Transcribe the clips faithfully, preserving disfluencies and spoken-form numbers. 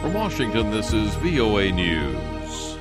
From Washington, this is V O A News.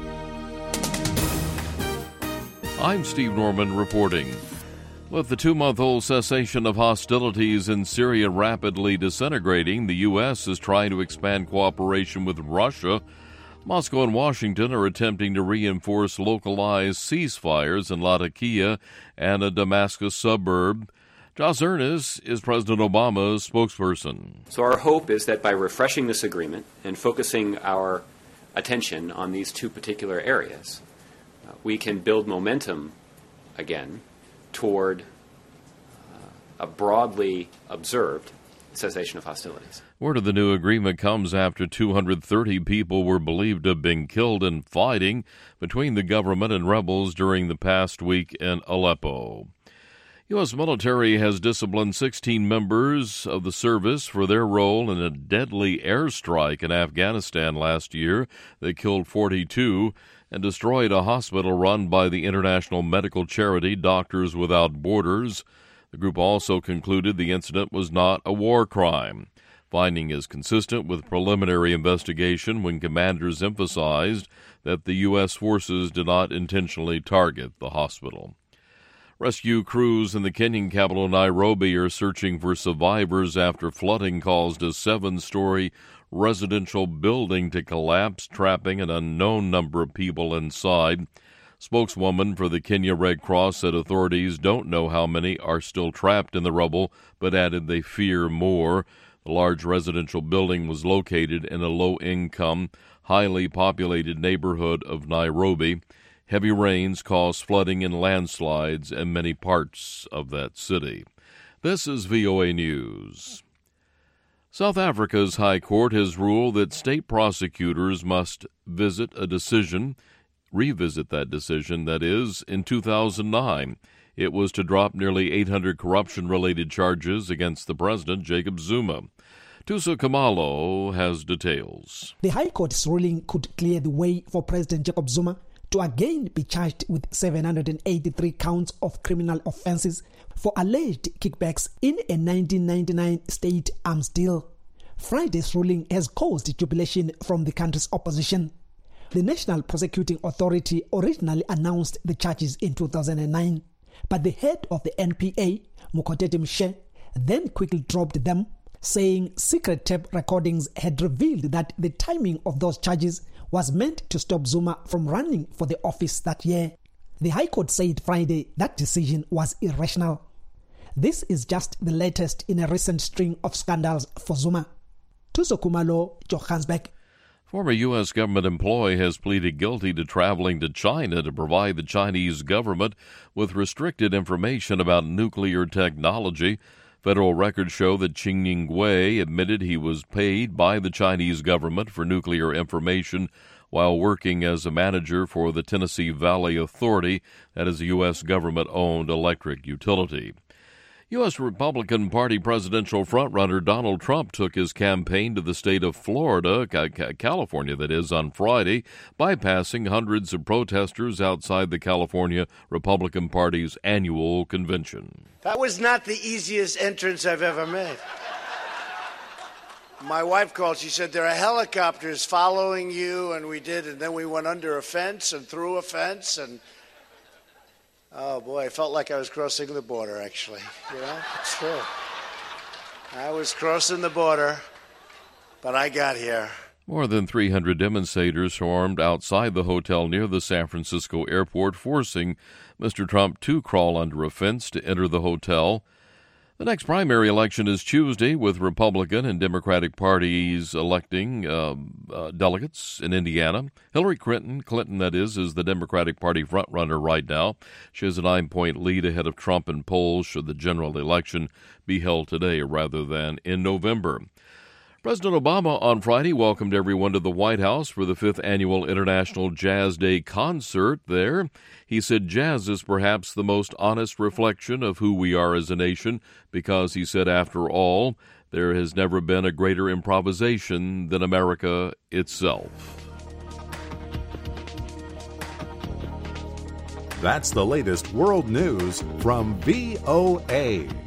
I'm Steve Norman reporting. With the two-month-old cessation of hostilities in Syria rapidly disintegrating, the U S is trying to expand cooperation with Russia. Moscow and Washington are attempting to reinforce localized ceasefires in Latakia and a Damascus suburb. Josh Earnest is President Obama's spokesperson. So our hope is that by refreshing this agreement and focusing our attention on these two particular areas, uh, we can build momentum again toward uh, a broadly observed cessation of hostilities. Word of the new agreement comes after two hundred thirty people were believed to have been killed in fighting between the government and rebels during the past week in Aleppo. U S military has disciplined sixteen members of the service for their role in a deadly airstrike in Afghanistan last year that killed forty-two and destroyed a hospital run by the international medical charity Doctors Without Borders. The group also concluded the incident was not a war crime. Finding is consistent with preliminary investigation when commanders emphasized that the U S forces did not intentionally target the hospital. Rescue crews in the Kenyan capital Nairobi are searching for survivors after flooding caused a seven-story residential building to collapse, trapping an unknown number of people inside. Spokeswoman for the Kenya Red Cross said authorities don't know how many are still trapped in the rubble, but added they fear more. The large residential building was located in a low-income, highly populated neighborhood of Nairobi. Heavy rains caused flooding and landslides in many parts of that city. This is V O A News. South Africa's High Court has ruled that state prosecutors must visit a decision, revisit that decision, that is, in two thousand nine. It was to drop nearly eight hundred corruption-related charges against the president, Jacob Zuma. Tuso Kamalo has details. The High Court's ruling could clear the way for President Jacob Zuma to again be charged with seven hundred eighty-three counts of criminal offenses for alleged kickbacks in a nineteen ninety-nine state arms deal. Friday's ruling has caused jubilation from the country's opposition. The National Prosecuting Authority originally announced the charges in two thousand nine, but the head of the N P A, Mokoteti Mshe, then quickly dropped them, saying secret tape recordings had revealed that the timing of those charges was meant to stop Zuma from running for the office that year. The High Court said Friday that decision was irrational. This is just the latest in a recent string of scandals for Zuma. Tuso Kumalo, Johannesburg. Former U S government employee has pleaded guilty to traveling to China to provide the Chinese government with restricted information about nuclear technology. Federal records show that Qing Ningwei admitted he was paid by the Chinese government for nuclear information while working as a manager for the Tennessee Valley Authority, that is a U S government-owned electric utility. U S Republican Party presidential frontrunner Donald Trump took his campaign to the state of Florida, California that is, on Friday, bypassing hundreds of protesters outside the California Republican Party's annual convention. That was not the easiest entrance I've ever made. My wife called. She said, there are helicopters following you, and we did, and then we went under a fence and through a fence, and oh, boy, I felt like I was crossing the border, actually. You know, it's true. I was crossing the border, but I got here. More than three hundred demonstrators formed outside the hotel near the San Francisco airport, forcing Mister Trump to crawl under a fence to enter the hotel. The next primary election is Tuesday, with Republican and Democratic parties electing uh, uh, delegates in Indiana. Hillary Clinton, Clinton that is, is the Democratic Party frontrunner right now. She has a nine-point lead ahead of Trump in polls should the general election be held today rather than in November. President Obama on Friday welcomed everyone to the White House for the fifth annual International Jazz Day concert there. He said jazz is perhaps the most honest reflection of who we are as a nation because, he said, after all, there has never been a greater improvisation than America itself. That's the latest world news from V O A.